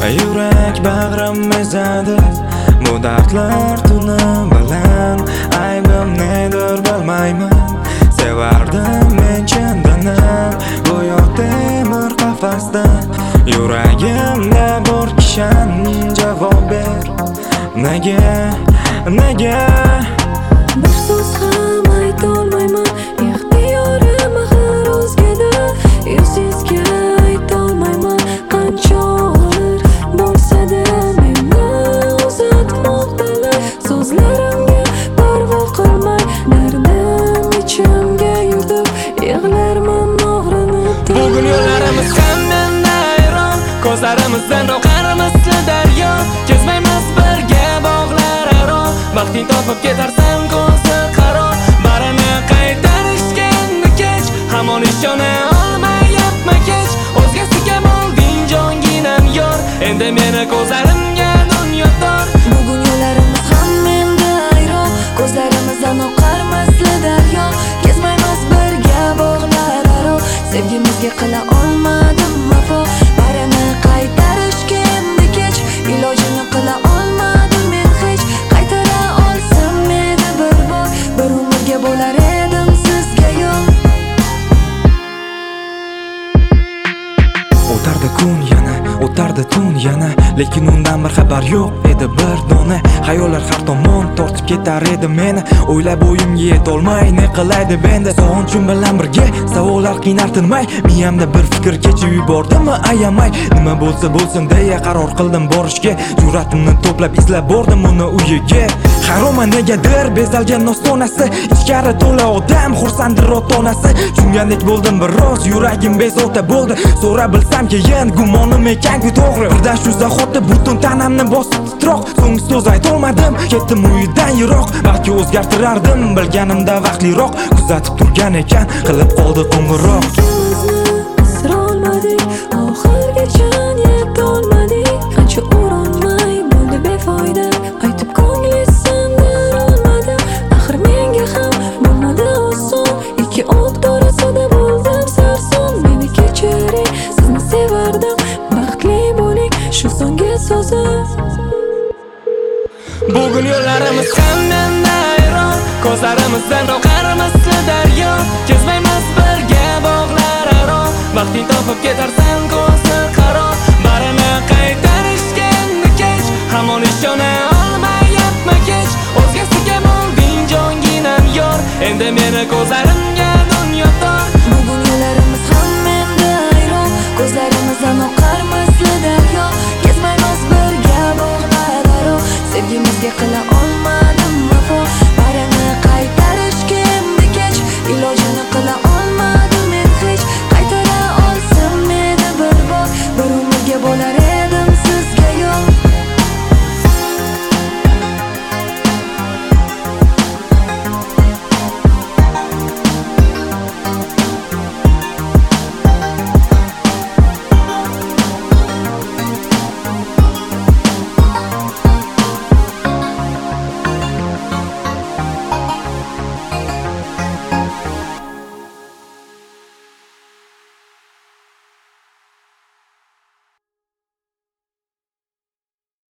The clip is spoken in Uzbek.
Yurak bag'rim ezadi bu dardlar tuni bilan. Aybim nedir bilmayman, sevardim men chindan. Go'yo temir qafasda yuragimda bor kishan. Javob ber, nega bir so'z ham aytolmayman, ixtiyorim axir o'zgada. Sizga aytolmayman, qancha og'ir bo'lsa-da meni uzatmoqdalar. So'zlarimga parvo qilmay dardim ichimga yutib yig'larman og'rinib. Bugun yo'llarimiz ham mendan ayron, ko'zlarimizdan oqar misli daryo. Kezmaymiz birga bog'lar aro, vaqting topib ketarsan ko'zi qaro. Barini qaytarishga endi kech, hamon ishona olmayapman kech. O'zgasiga bo'lding jonginam yor, endi meni ko'zlarimga dunyo tor. Bugun yo'llarimiz ham menda ayron, ko'zlarimizdan oqar misli daryo. Kezmaymiz birga bog'lar aro, sevgimizga qila olmadim vafo. Barini qaytarishga endi kech, ilojini qila olmadim men hech. Qaytara olsam edi bir bor, bir umrga bo'lar edim sizga yo'l. O'tardi kun yana, o'tardi tun yana, lekin undan bir xabar yo'q edi bir dona. Xayollar har tomon tortib ketar edi meni, o'ylab o'yimga yetolmay ne qilaydi benda. Sog'inchim bilan birga savollar qiynar tinmay, miyamda bir fikr kechib yubordimi ayamay. Nima bo'lsa bo'lsin deya qaror qildim borishga, jur'atimni to'plab izlab bordim uni uyiga. Hayronman negadir bezalgan ostonasi, ichkari to'la odam, xursanddir ota-onasi. Tushungandek bo'ldim biroz, yuragim bezovta bo'ldi. So'ra bilsam keyin gumonim ekan-ku to'g'ri. Birdan shu zahotda butun tanamni bosib titroq. So'ng so'z aytolmadim, ketdim uyidan yiroq. Balki o'zgartirardim bilganimda vaqtliroq. Kuzatib turgan ekan, qilib qoldi qo'ng'iroq. Asra olmadik, oxirgacha yetolmadik. Qancha urinmay bo'ldi befoyda, aytib ko'ngli sindir olmadim. Axir menga ham bo'lmadi oson, ikki o'q orasida bo'ldim sarson. Meni kechiring, sizni sevardim, baxtli bo'ling, shu so'nggi so'zim. Bugun yo'llarimiz ham mendan ayron, ko'zlarimizdan oqar misli daryo. Kezmaymiz birga bog'lar aro, vaqting topib ketarsan ko'zi qaro. Barini qaytarishga endi kech, hamon ishona olmayapman kech. O'zgasiga bo'lding jonginam yor, endi meni ko'zlarimga dunyo tor. Bugun yo'llarimiz ham menda ayron, ko'zlarimizdan oqar misli daryo. Kezmaymiz birga bog'lar aro, sevgimizga qila olmadim